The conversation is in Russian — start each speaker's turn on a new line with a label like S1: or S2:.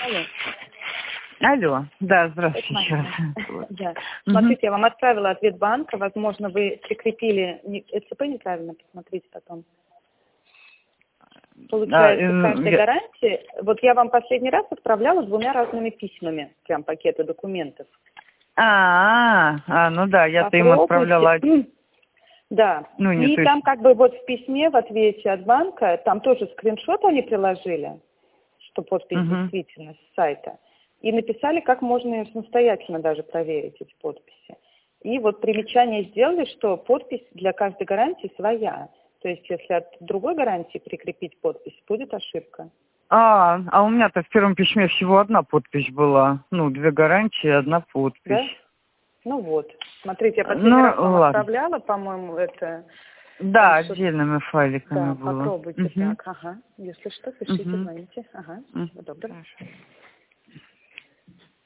S1: Алло.
S2: Алло, да, здравствуйте еще раз.
S1: Да. Смотрите, я вам отправила ответ банка. Возможно, вы прикрепили ЭЦП неправильно, посмотрите потом. Получается, каждой гарантии. Вот я вам последний раз отправляла 2 разными письмами, прям пакеты документов.
S2: Ну да, я-то им отправляла.
S1: Да.
S2: Ну,
S1: и
S2: не,
S1: там как бы вот в письме, в ответе от банка, там тоже скриншот они приложили, что подпись действительно с сайта. И написали, как можно самостоятельно даже проверить эти подписи. И вот примечание сделали, что подпись для каждой гарантии своя. То есть, если от другой гарантии прикрепить подпись, будет ошибка.
S2: А у меня-то в первом письме всего одна подпись была. Ну, 2 гарантии, 1 подпись.
S1: Да? Ну вот. Смотрите, я последний раз вам отправляла, по-моему, это...
S2: Да, отдельными файликами
S1: да,
S2: было.
S1: попробуйте так. Ага. Если что, пишите, звоните. Ага. Всего доброго.